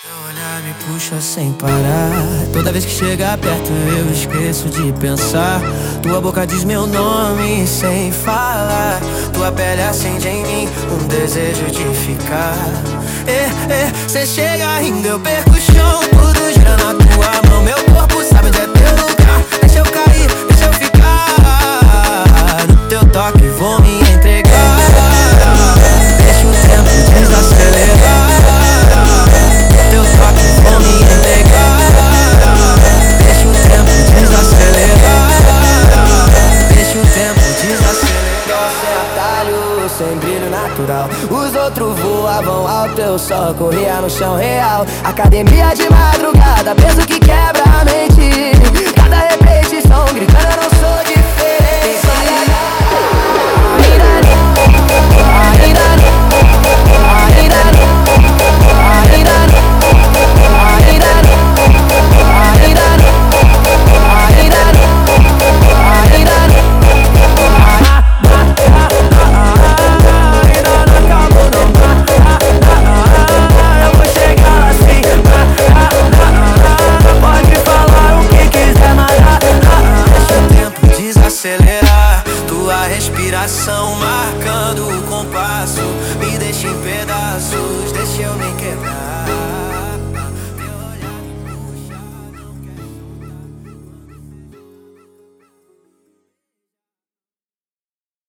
Teu olhar me puxa sem parar. Toda vez que chega perto eu esqueço de pensar. Tua boca diz meu nome sem falar. Tua pele acende em mim um desejo de ficar. Cê chega rindo, eu perco o chão. Tudo gira na tua mão. Meu corpo sabe onde é teu lugar. Deixa eu cair, deixa eu ficar. No teu toque vou me entregar. Deixa o tempo desacelerar. No teu toque vou me entregar. Deixa o tempo desacelerar. Deixa o tempo desacelerar. Sem atalho, sem brilho natural. Os outros voavam alto, eu só corria no chão real. Academia de madrugada, peso que quebra a mente.